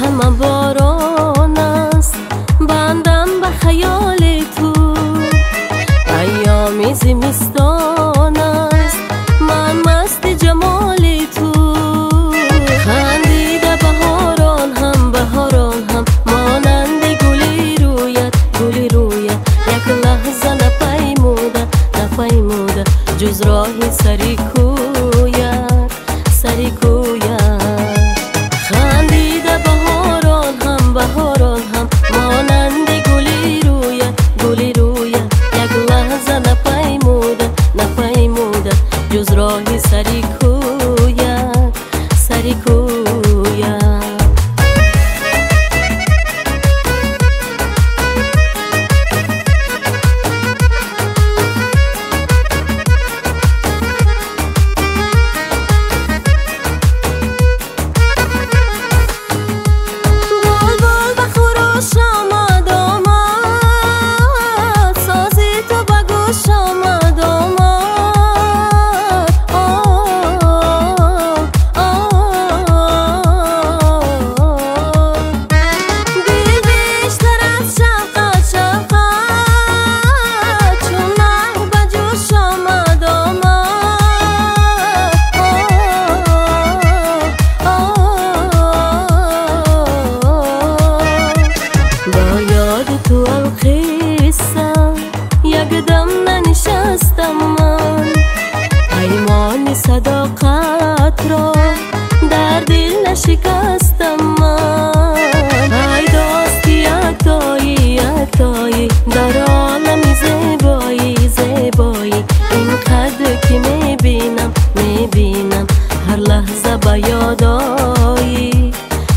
همه باران است بندم به خیال تو، ایام زمستان است من مست جمال تو. خندیده بهاران هم مانند گلی رویت یک لحظه نپیموده جز راه سری کویت خندیده بهاران هم مانند گلی رویت یک لحظه نپیموده جز راه سری کویت تو القصه یک دم ننشستم من، پیمان صداقت را در دل نشکستم من. ای دوستی یکتایی در عالم زیبایی اینقدر که میبینم هر لحظه به یادایی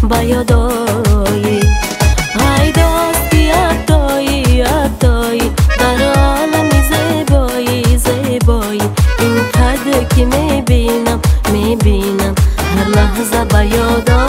ای دوستی یکتایی در عالم زیبایی اینقدر که میبینم هر لحظه به یادایی.